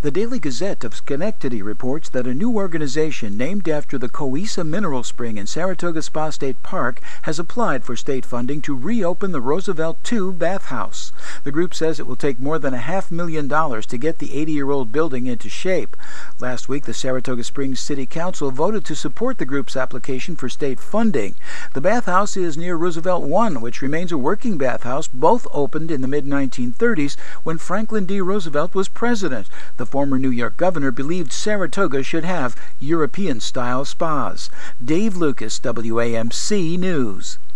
The Daily Gazette of Schenectady reports that a new organization named after the Coisa Mineral Spring in Saratoga Spa State Park has applied for state funding to reopen the Roosevelt II bathhouse. The group says it will take more than $500,000 to get the 80-year-old building into shape. Last week, the Saratoga Springs City Council voted to support the group's application for state funding. The bathhouse is near Roosevelt I, which remains a working bathhouse. Both opened in the mid-1930s when Franklin D. Roosevelt was president. The former New York governor believed Saratoga should have European-style spas. Dave Lucas, WAMC News.